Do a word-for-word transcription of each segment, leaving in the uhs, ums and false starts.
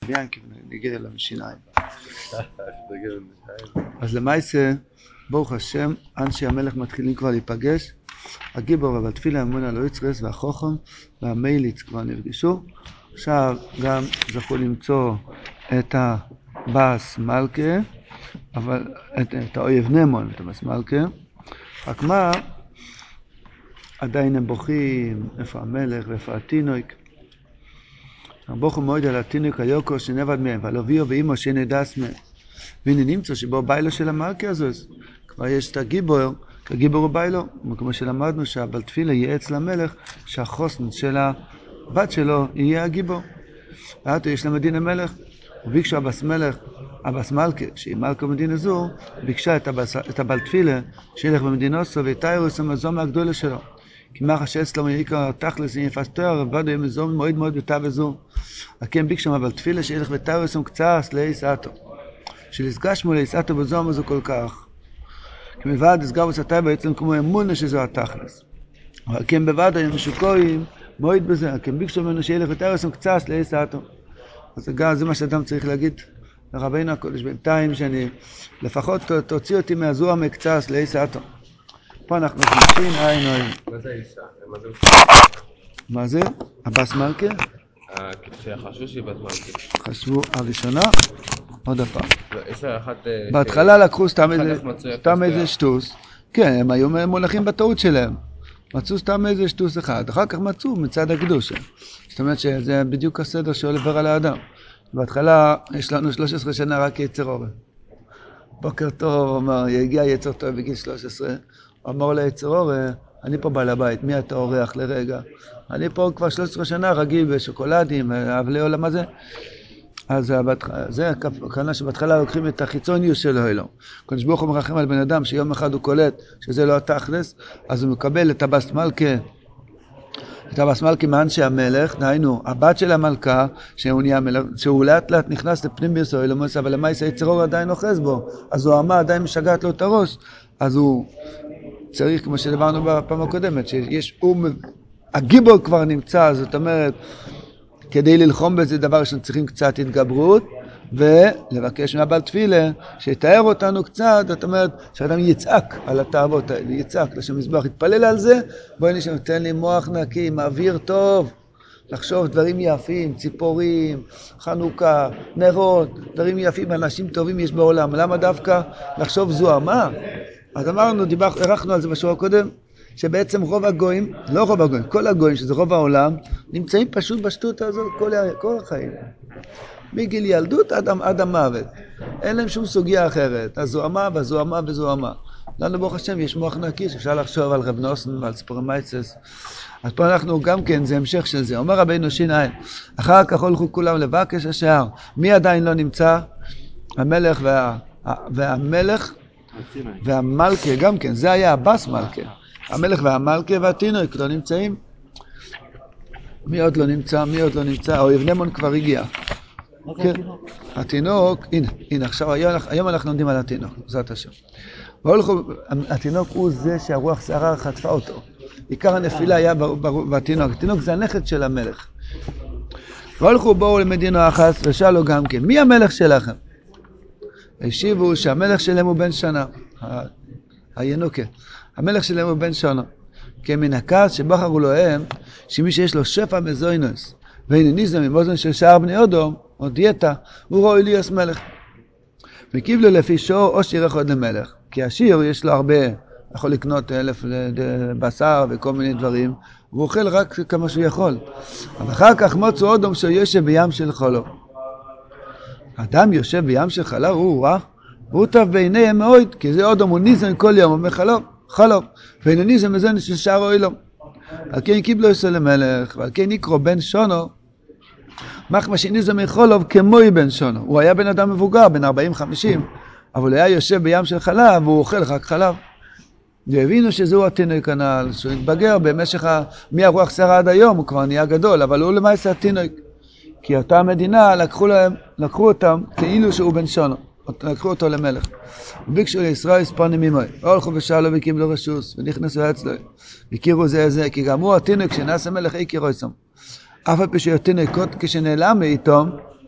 ביאנקי ונגיד אליו משיניים. אז למעשה, ברוך השם, אנשי המלך מתחילים כבר להיפגש. הגיבור והתפילה אמונה לא יצרס והחוכם והמייליץ כבר נפגשו. עכשיו גם זכו למצוא את הבאס מלכה, אבל את, את האויב נמון, את הבאס מלכה. רק מה, עדיין הם בוכים, איפה המלך ואיפה התינוק. בוכו מאוד על התינוק היוקו שנבד מהם, ועל אביו ואימו שנדס מהם. והנה נמצא שבו ביילו של המלכה הזו, כבר יש את הגיבור, הגיבור הוא ביילו, כמו שלמדנו שהבעל תפילה ייעץ למלך שהחוסן של הבת שלו יהיה הגיבור. ועתו יש למדין המלך, וביקשו הבס מלך, הבס מלכה, שהיא מלכה מדינה זו, ביקשה את, הבס, את הבעל תפילה שילך במדינה זו ויתאירו את המזום הגדולה שלו. כי מה חשץ לו מעיקר תכלס יפס תואר, ובדו יהיה מזום מאוד מאוד בתא וזו. הכם ביקשו הבעל תפילה שילך ותאירו את קצת לאיסאתו. שלסגש מול לאיסאתו בזום הזו כל כך. כי מבעד הסגר וסתאי בעצם כמו אמונה שזו התכלס. אבל כן בבדו יהיה משוקויים מאוד בזה. הכם ביקשו ממנו שילך ותאירו את קצת לאיסאתו. אז גם זה מה שאדם צריך להגיד לרבינו הקודש בינתיים, שאני לפחות תוציא אותי מהזוהר מקצס לאיסאתו. פה אנחנו חושבים עין עין. מה זה איסה? מה זה? מה זה? הבאס מלכה? חשבו שהיא בת מלכה. חשבו הראשונה, עוד הפעם. איסה אחת... בהתחלה לקחו סתם איזה שטוס. כן, הם היו מולכים בטעות שלהם. מצאו סתם איזה שטוס אחד. אחר כך מצאו מצד הקדושה. זאת אומרת שזה בדיוק הסדר שעובר על האדם. בהתחלה יש לנו שלוש עשרה שנה רק יצר אורן. בוקר טוב, הוא אמר, יגיע יצר טוב בגיל שלוש עשרה. הוא אמר ליצר אורן, אני פה בעל הבית, מי אתה אורח לרגע? אני פה כבר שלוש עשרה שנה רגיל בשוקולדים, אבלי עולם הזה. אז זה הכוונה שבהתחלה לוקחים את החיצוניוס שלו אלו. קדוש ברוך הוא מרחם על בן אדם שיום אחד הוא קולט שזה לא התכלס, אז הוא מקבל את הבאס מלכה, את הבאס מלכה מאנשי המלך, דהיינו, הבת של המלכה, שהוא נהיה מלך, שהוא לאט לאט נכנס לפנים ביסו אלומוס, אבל למעשה יצר אור עדיין אוחז בו, אז הוא עמה עדיין משגעת לו את הראש, אז הוא צריך, כמו שדברנו בפעם הקודמת, שיש, הוא, הגיבור כבר נמצא, זאת אומרת, כדי ללחום בזה דבר שצריכים קצת התגברות, ולבקש מהבעל תפילה שיתאר אותנו קצת, זאת אומרת שאדם יצעק על התאוות האלה, יצעק לשם מזבח, יתפלל על זה, בואי נשם, תן לי מוח נקי, מעביר טוב, לחשוב דברים יפים, ציפורים, חנוכה, נרות, דברים יפים, אנשים טובים יש בעולם, למה דווקא לחשוב זוהמה? אז אמרנו, דיבר, ערכנו על זה בשבוע הקודם, שבעצם רוב הגויים, לא רוב הגויים, כל הגויים, שזה רוב העולם, נמצאים פשוט בשטות הזאת כל, כל החיים. מגיל ילדות עד, עד המוות. אין להם שום סוגיה אחרת. הזוהמה והזוהמה וזוהמה. לנו ברוך השם יש מוח נקי שאפשר לחשוב על רב נוסן ועל ציפורי מייצס. אז פה אנחנו גם כן, זה המשך של זה. אומר רבינו שיניים, אחר כך הולכו כולם לבקש השער. מי עדיין לא נמצא? המלך וה, והמלך והמלכה, גם כן, זה היה הבאס מלכה. המלך והמלכה והתינוק לא נמצאים. מי עוד לא נמצא? מי עוד לא נמצא? האויב נמון כבר הגיע. כן, התינוק, הנה, הנה, עכשיו, היום אנחנו עומדים על התינוק, זאת השם. התינוק הוא זה שהרוח שערה חטפה אותו. עיקר הנפילה היה בתינוק. התינוק זה הנכד של המלך. והולכו בואו למדינה אחת ושאלו גם כן, מי המלך שלכם? השיבו שהמלך שלהם הוא בן שנה. הינוקה. המלך שלהם הוא בן שנה. כמן הכעס שבחרו לו הם, שמי שיש לו שפע מזוינוס, והנה ניזם עם אוזן של שער בני אודום, או דיאטה, הוא רואה להיות מלך. וקיבלו לפי שור או שיר אחד למלך. כי השיר יש לו הרבה, יכול לקנות אלף בשר וכל מיני דברים, והוא אוכל רק כמה שהוא יכול. אבל אחר כך מוצאו אודום שהוא יושב בים של חולו. אדם יושב בים של חלו, הוא רע, הוא טוב בעיניהם מאוד, כי זה אודום הוא ניזם כל יום, הוא מחלו, חלו. והנה ניזם מזוין של שער אוילום. על כן קיבלו יסו למלך, ועל כן יקרו בן שונו, מחמה שניזם מחולוב כמוי בן שונו. הוא היה בן אדם מבוגר, בן ארבעים חמישים, אבל הוא היה יושב בים של חלב, והוא אוכל רק חלב. והבינו שזהו התינוק הנעל, שהוא התבגר במשך ה... מהרוח שערה עד היום, הוא כבר נהיה גדול, אבל הוא למעשה התינוק. כי אותה המדינה לקחו להם, לקחו אותם כאילו שהוא בן שונו. לקחו אותו למלך. וביקשו לישראל ספונים ממוי. הולכו ושאלו וקיבלו רשוס, ונכנסו אצלו. הכירו זה זה, כי גם הוא התינוק שנעשה מלך הכירו אצלם. אף על פי שהתינוקות כשנעלם מאיתו,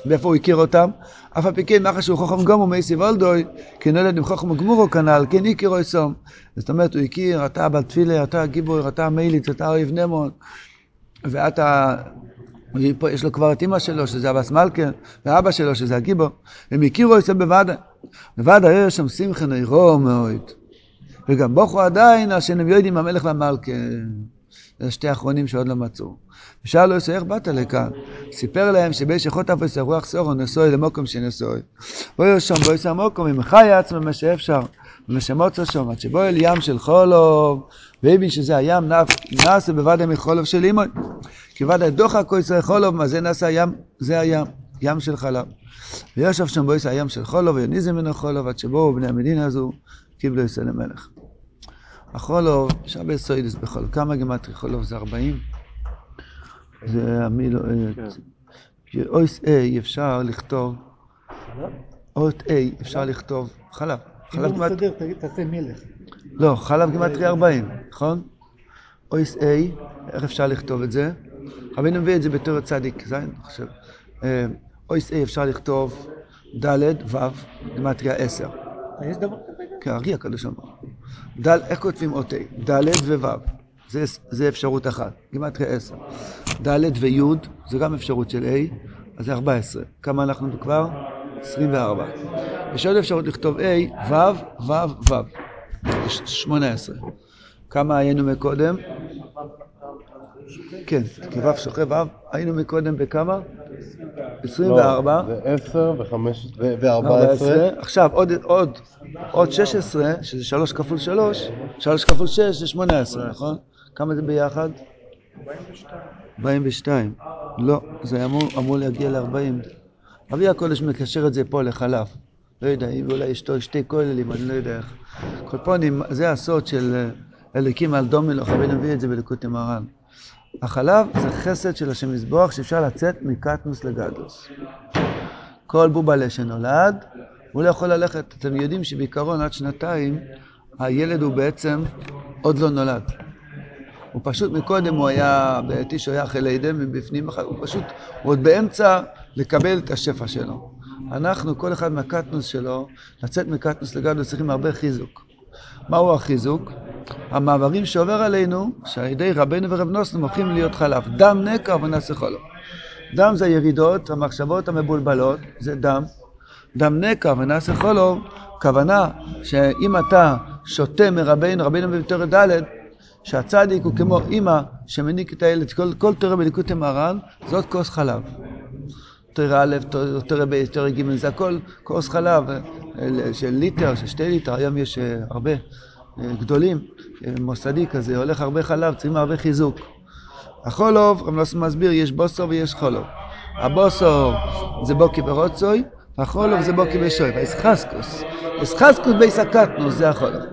ואיפה הוא הכיר אותם? אף על פי כן, מאחר שהוא חוכם גומו מייסי וולדוי, כנולד עם חוכם גמורו כנ"ל, כן הכירו איסום. זאת אומרת, הוא הכיר, אתה בל תפילה, אתה גיבור, אתה מיליץ, אתה אוהב נמון, ואתה, יש לו כבר את אמא שלו, שזה אבס מלכה, ואבא שלו, שזה הגיבור. הם הכירו איסום בוודאי. בוודאי יש שם שמחה נעירו מאוד. וגם בוכו עדיין, השנם יודעים המלך והמלכה. זה שתי האחרונים שעוד לא מצאו. ושאל לו יסו, איך באת לכאן? סיפר להם שביש איכות אף יסו רוח סורו נסוי למוקום שנסוי. בואי יושם, בואי יסו המוקום, עם חי עצמם מה שאפשר, ומשמוצו שם, עד שבואי אל ים של חולוב, והבין שזה הים נעשה בוודאי מחולוב של אימוי. כי ודאי דוחה כל ישראל חולוב, מה זה נעשה הים? זה הים, ים של חלב. ויושב שם בואי יסו הים של חולוב, ויוניזם מן החולוב, עד שבואו בני המדינה הזו, קיבלו יסו למלך. החולוב, שווה סוידס בכל כמה גימטרי חולוב זה ארבעים. זה המיל... אויס A אפשר לכתוב, אות A אפשר לכתוב חלב. חלב גימטרי... תעשה מלך. לא, חלב גימטרי ארבעים, נכון? אויס A, איך אפשר לכתוב את זה? רבינו מביא את זה בתור צדיק, זין, חושב. אויס A אפשר לכתוב ד' ו', גימטריה עשר. יש דבר כזה? כן, ארי הקדוש אמר. דל, איך כותבים אות A? ד' וו'. זה, זה אפשרות אחת. גימטריה עשר. ד' וי' זה גם אפשרות של A, אז זה ארבע עשרה. כמה אנחנו כבר? עשרים וארבע. יש עוד אפשרות לכתוב A, ו', ו', ו'. שמונה עשרה. כמה היינו מקודם? כן, כי ו' שוכב ו'. היינו מקודם בכמה? עשרים וארבע. זה עשר וארבע עשרה. עכשיו עוד, עוד, עוד שש עשרה, שזה שלוש כפול שלוש, שלוש כפול שש זה שמונה עשרה, נכון? כמה זה ביחד? ארבעים ושתיים. לא, זה אמור, אמור להגיע ל-ארבעים. אבי הקודש מקשר את זה פה לחלב. לא יודע, אולי יש שתי כוללים, אני לא יודע איך. קולפונים, זה הסוד של אליקים על דומלוך, אבל נביא את זה בליקוטי מרן. החלב זה חסד של השם מזבוח שאפשר לצאת מקטנוס לגדוס. כל בובלה שנולד, הוא לא יכול ללכת. אתם יודעים שבעיקרון עד שנתיים, הילד הוא בעצם עוד לא נולד. הוא פשוט מקודם הוא היה, בעתיש הוא היה חילי דם מבפנים, הוא פשוט, הוא עוד באמצע לקבל את השפע שלו. אנחנו, כל אחד מהקטנוס שלו, לצאת מקטנוס לגדוס צריכים הרבה חיזוק. מהו החיזוק? המעברים שעובר עלינו, שעל ידי רבנו ורב נוסנו הופכים להיות חלב. דם נקע ונעשה חולוב. דם זה הירידות, המחשבות המבולבלות, זה דם. דם נקע ונעשה חולוב, כוונה שאם אתה שותה מרבנו, רבנו בתורה ד', שהצדיק הוא כמו אמא שמניק את הילד, כל, כל תורה בליקוטי מרן, זאת כוס חלב. תורה א', תורה ב', תורה ג', זה הכל כוס חלב של ליטר, של שתי ליטר, היום יש הרבה גדולים, מוסדי כזה, הולך הרבה חלב, צריכים הרבה חיזוק. החולוב, רב נוסף מסביר, יש בוסור ויש חולוב. הבוסור זה בוקי ורוצוי, החולוב זה בוקי ושוי, והאסחסקוס. אסחסקוס בייס הקטנוס, זה החולוב.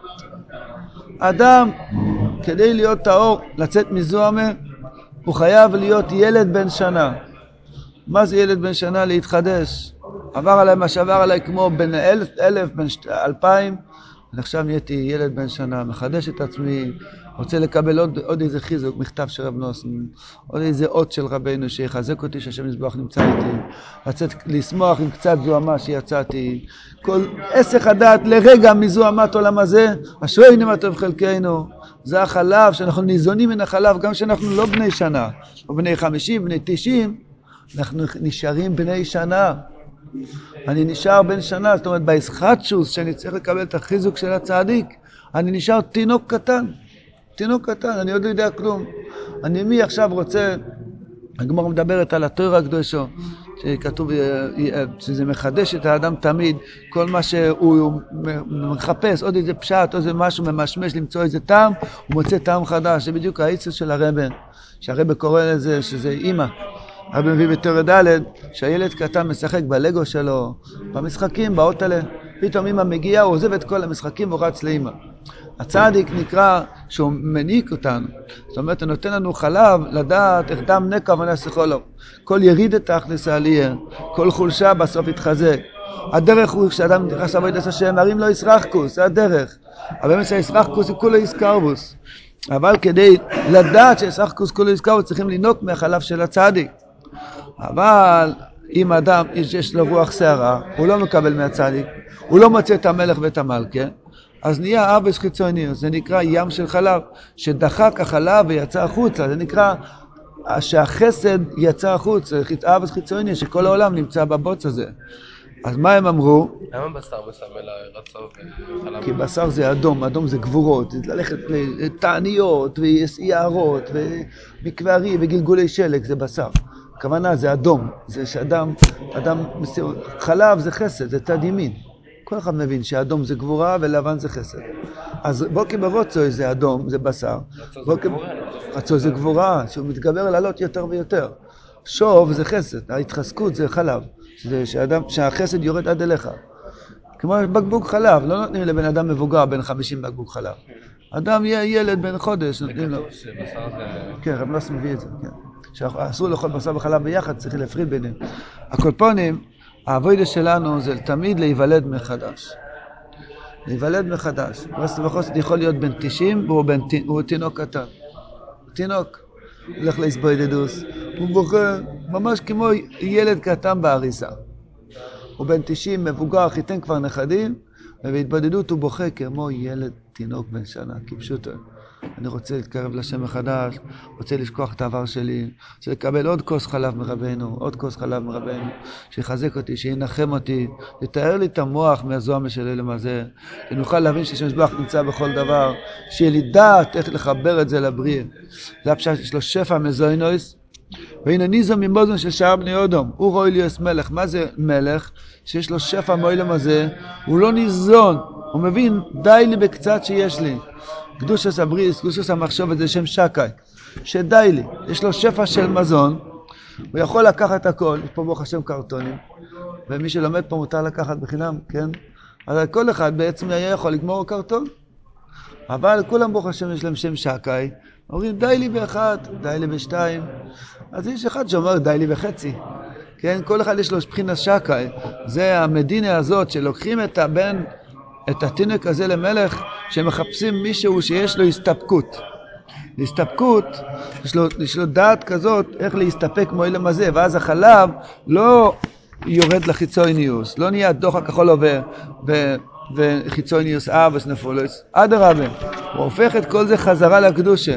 אדם, כדי להיות טהור, לצאת מזוהמה, הוא חייב להיות ילד בן שנה. מה זה ילד בן שנה? להתחדש. עבר עליי מה שעבר עליי כמו בין אלף, אלף, בין שת, אלפיים. עכשיו נהייתי ילד בן שנה, מחדש את עצמי, רוצה לקבל עוד, עוד איזה חיזוק, מכתב של רב נוסן, עוד איזה אות של רבנו שיחזק אותי שהשם מזבח נמצא איתי, לצאת, לשמוח עם קצת זוהמה שיצאתי, כל עסק הדעת לרגע מזוהמת עולם הזה, אשרינו מה טוב חלקנו, זה החלב שאנחנו ניזונים מן החלב, גם שאנחנו לא בני שנה, או בני חמישים, בני תשעים, אנחנו נשארים בני שנה. אני נשאר בן שנה, זאת אומרת, בהסחטשוס שאני צריך לקבל את החיזוק של הצדיק, אני נשאר תינוק קטן, תינוק קטן, אני עוד לא יודע כלום. אני מי עכשיו רוצה, הגמרא מדברת על התורה הקדושה, שכתוב שזה מחדש את האדם תמיד, כל מה שהוא מחפש, עוד איזה פשט, עוד איזה משהו ממשמש למצוא איזה טעם, הוא מוצא טעם חדש, זה בדיוק העיצה של הרבא, שהרבא קורא לזה שזה אימא. הרבי מביא בתורה ד' שהילד קטן משחק בלגו שלו, במשחקים, באות עליה. פתאום אמא מגיעה, הוא עוזב את כל המשחקים והוא רץ לאמא. הצדיק נקרא שהוא מניק אותנו. זאת אומרת, הוא נותן לנו חלב לדעת איך דם נקע ונעשה חולוב. כל יריד תכלס העלייה, כל חולשה בסוף יתחזק. הדרך הוא כשאדם נכנס לעבודת השם, הרים לא ישרחקוס, זה הדרך. אבל באמת שהישרחקוס הוא כולו יזכרבוס. אבל כדי לדעת שישרחקוס כולו יזכרבוס צריכים לנוק מהחלב של הצדיק. אבל אם אדם יש לו רוח שערה, הוא לא מקבל מהצדיק, הוא לא מוצא את המלך ואת המלכה, אז נהיה אבס חיצוני, זה נקרא ים של חלב, שדחק החלב ויצא החוצה, זה נקרא שהחסד יצא החוצה, אבס חיצוני, שכל העולם נמצא בבוץ הזה. אז מה הם אמרו? למה בשר מסמל רצו וחלב? כי בשר זה אדום, אדום זה גבורות, זה ללכת לתעניות ויערות ומקווארי וגלגולי שלג, זה בשר. הכוונה זה אדום, זה שאדם, אדם, חלב זה חסד, זה צד ימין. כל אחד מבין שאדום זה גבורה ולבן זה חסד. אז בוקי ברוצוי זה אדום, זה בשר. רצוי זה גבורה, שהוא מתגבר לעלות יותר ויותר. שוב זה חסד, ההתחזקות זה חלב. זה שאדם, שהחסד יורד עד אליך. כמו בקבוק חלב, לא נותנים לבן אדם מבוגר בין חמישים בקבוק חלב. אדם יהיה ילד בן חודש, נותנים לו. זה כתוב שבשר זה... כן, רב נוס מביא את זה, כן. שאסור לאכול בשר וחלב ביחד, צריך להפריד ביניהם. הקולפונים, העבודה שלנו זה תמיד להיוולד מחדש. להיוולד מחדש. רסט וחוסט יכול להיות בן תשעים, והוא תינוק קטן. תינוק. הולך להסבוידדוס. הוא בוכה, ממש כמו ילד קטן בעריסה. הוא בן תשעים, מבוגר, חיתן כבר נכדים, ובהתבודדות הוא בוכה כמו ילד תינוק בן שנה, כפשוטו. אני רוצה להתקרב לשם מחדש, רוצה לשכוח את העבר שלי, רוצה לקבל עוד כוס חלב מרבנו, עוד כוס חלב מרבנו, שיחזק אותי, שינחם אותי, יתאר לי את המוח מהזוהמה של אלם הזה, שנוכל להבין שהשם ישבח נמצא בכל דבר, שיהיה לי דעת איך לחבר את זה לבריא. זה הפשט, יש לו שפע מזוינויס, והנה ניזו ממוזון של שער בני אדום, הוא רואה לי יש מלך. מה זה מלך? שיש לו שפע מאילם הזה, הוא לא ניזון, הוא מבין, די לי בקצת שיש לי. קדושת הבריס, קדושת המחשבת, זה שם שקאי, שדי לי, יש לו שפע של מזון, הוא יכול לקחת הכל, יש פה ברוך השם קרטונים, ומי שלומד פה מותר לקחת בחינם, כן? אז כל אחד בעצם היה יכול לגמור קרטון, אבל כולם ברוך השם יש להם שם שקאי, אומרים די לי באחד, די לי בשתיים, אז יש אחד שאומר די לי בחצי, כן? כל אחד יש לו בחינת שקאי, זה המדינה הזאת שלוקחים את הבן, את התינוק הזה למלך, שמחפשים מישהו שיש לו הסתפקות. הסתפקות, יש לו, יש לו דעת כזאת איך להסתפק מועילם הזה, ואז החלב לא יורד לחיצוניוס, לא נהיה דוחק כחול עובר ו, וחיצוניוס אב וסנפולוס, עד הרבה, הוא הופך את כל זה חזרה לקדושה.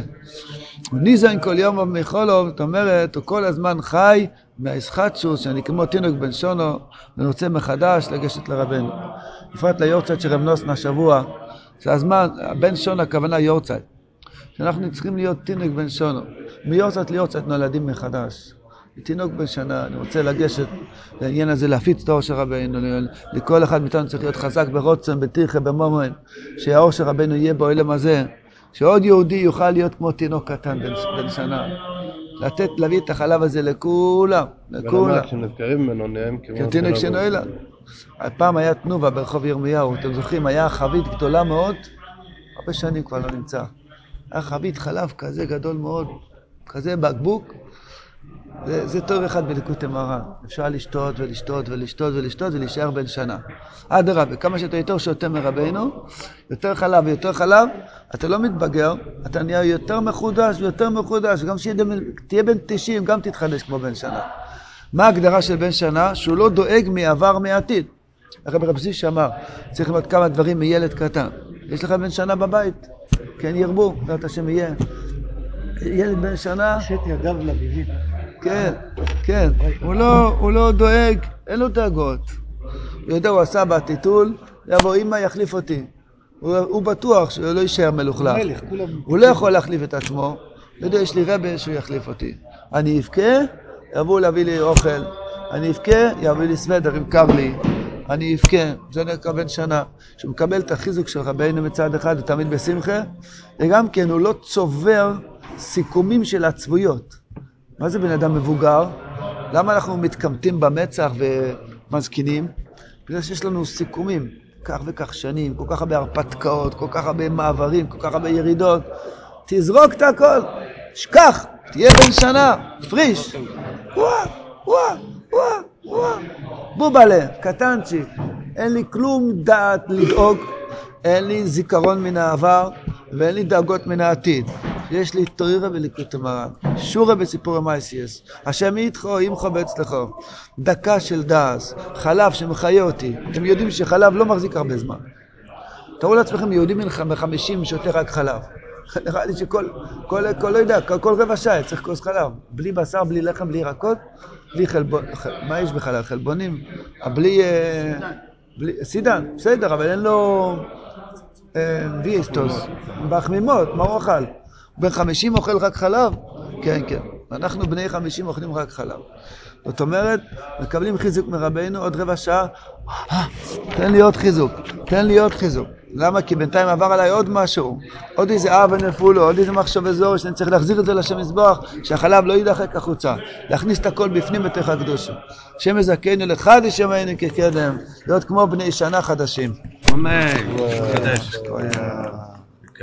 ניזן כל יום ומחולוב, זאת אומרת, הוא כל הזמן חי מהישחטשוס, שאני כמו תינוק בן שונו, ורוצה מחדש לגשת לרבנו. בפרט ליורצייט של רב נוסנה השבוע, זה הזמן, בן שונו הכוונה יורצייט, שאנחנו צריכים להיות תינוק בן שונו. מיורצייט ליורצייט נולדים מחדש. תינוק בן שנה, אני רוצה לגשת לעניין הזה, להפיץ את האור של רבנו, לכל אחד מאיתנו צריך להיות חזק ברוצן, בתיכה, במומן, שהאור של רבנו יהיה בעולם הזה, שעוד יהודי יוכל להיות כמו תינוק קטן בן, בן שנה. לתת, להביא את החלב הזה לכולם, לכולם. ולמה כשנזכרים ממנו נהם כמו... כתינוק שנועלה. הפעם היה תנובה ברחוב ירמיהו, אתם זוכרים, היה חבית גדולה מאוד, הרבה שנים כבר לא נמצא. היה חבית חלב כזה גדול מאוד, כזה בקבוק, זה, זה טוב אחד בליקוטי מרן. אפשר לשתות ולשתות ולשתות ולשתות ולהישאר בן שנה. עד הרבה, כמה שאתה יותר שותה מרבנו, יותר חלב ויותר חלב, אתה לא מתבגר, אתה נהיה יותר מחודש ויותר מחודש, גם שתהיה בן תשעים, גם תתחדש כמו בן שנה. מה ההגדרה של בן שנה? שהוא לא דואג מעבר מעתיד. הרב רב זיש אמר, צריך ללמוד כמה דברים מילד קטן. יש לך בן שנה בבית, כן ירבו, ואת השם יהיה. ילד בן שנה... שת ידיו לביבים. כן, כן, הוא לא, הוא לא דואג, אין לו דאגות. הוא יודע, הוא עשה בטיטול, יבוא, אמא יחליף אותי. הוא, הוא בטוח שהוא לא יישאר מלוכלך. הוא לא יכול להחליף את עצמו. הוא יודע, יש לי רבי שהוא יחליף אותי. אני אבכה, יבואו להביא לי אוכל. אני אבכה, יבוא לי סוודר אם קר לי. אני אבכה, זה נקרא בן שנה. שהוא מקבל את החיזוק של רבינו מצד אחד, הוא תמיד בשמחה. וגם כן, הוא לא צובר סיכומים של עצבויות. מה זה בן אדם מבוגר? למה אנחנו מתקמטים במצח ומזקינים? בגלל שיש לנו סיכומים, כך וכך שנים, כל כך הרבה הרפתקאות, כל כך הרבה מעברים, כל כך הרבה ירידות. תזרוק את הכל, שכח, תהיה בן שנה, פריש. וואה, וואה, וואה, וואה. בובלה, קטנצ'יק, אין לי כלום דעת לדאוג, אין לי זיכרון מן העבר ואין לי דאגות מן העתיד. יש לי תוירה וליקוטי מרן, שורה בסיפור המייסיאס, השם איתכו, אימכו באצלכו, דקה של דאס, חלב שמחיה אותי. אתם יודעים שחלב לא מחזיק הרבה זמן. תראו לעצמכם, יהודים בחמישים שותה רק חלב. נראה לי שכל, כל, כל, לא יודע, כל, כל רבע שעה צריך כוס חלב. בלי בשר, בלי לחם, בלי ירקות, בלי חלבון. מה יש בחלב? חלבונים? בלי... בלי סידן, בסדר, אבל אין לו... ויסטוס, בחמימות, מה הוא אוכל? בן חמישים אוכל רק חלב? כן, כן. אנחנו בני חמישים אוכלים רק חלב. זאת אומרת, מקבלים חיזוק מרבנו עוד רבע שעה. תן לי עוד חיזוק, תן לי עוד חיזוק. למה? כי בינתיים עבר עליי עוד משהו. עוד איזה אב ונפולו, עוד איזה מחשב אזור, שאני צריך להחזיר את זה לשם מזבח, שהחלב לא יידחק החוצה. להכניס את הכל בפנים בתוך הקדושה. שם יזכנו לחדש ימינו כקדם, להיות כמו בני שנה חדשים. אמן. קדש.